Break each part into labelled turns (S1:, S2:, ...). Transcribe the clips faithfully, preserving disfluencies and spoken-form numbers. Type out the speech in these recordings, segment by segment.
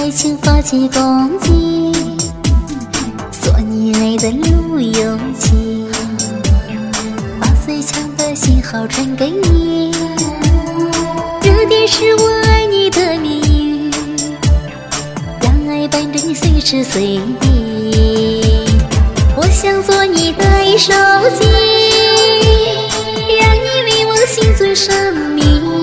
S1: 爱情发起攻击，做你爱的路由器，把最强的信号传给你。热点是我爱你的谜语，让爱伴着你随时随地。我想做你的手机，让你为我心存神秘，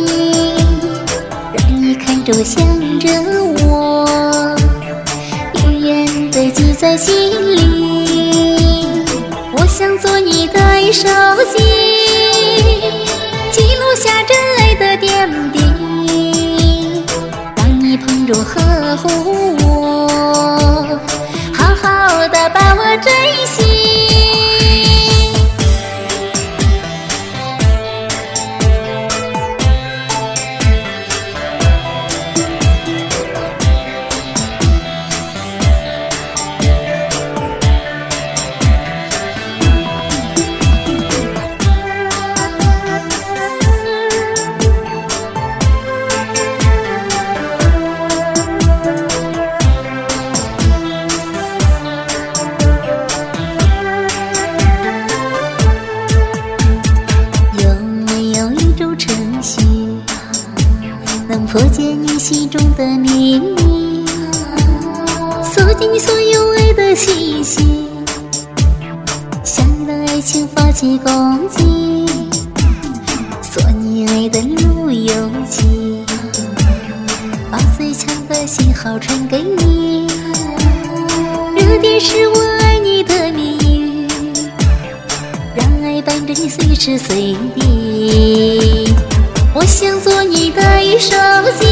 S1: 让你看着我想着我，永远的记在心里。我想做你的手机，记录下真爱的点滴，让你捧着呵护我，好好的把我珍惜。能破解你心中的秘密，锁进你所有爱的信息，向你的爱情发起攻击，做你爱的路由器，把最强的信号传给你。热点是我爱你的谜语，让爱伴着你随时随地。我想做你的手机，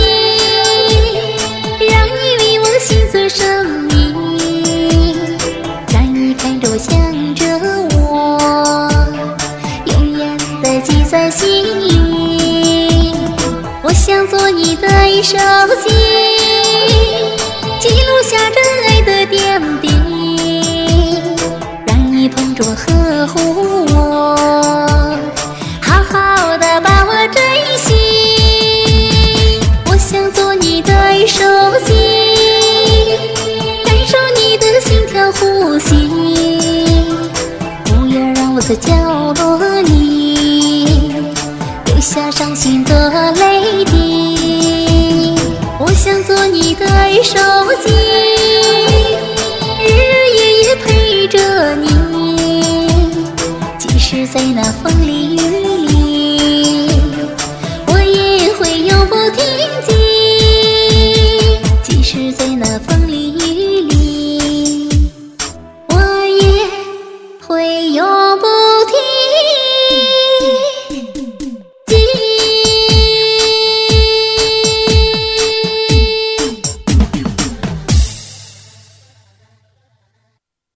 S1: 让你为我心存神秘，让你看着我想着我，永远的记在心里。我想做你的手机，记录下真爱的点滴，让你捧着我呵护我，好好的把我珍惜。我想做你的手机，感受你的心跳呼吸，不要让我在角落里留下伤心的泪滴。我想做你的手机，日日夜夜陪着你，即使在那风里雨里。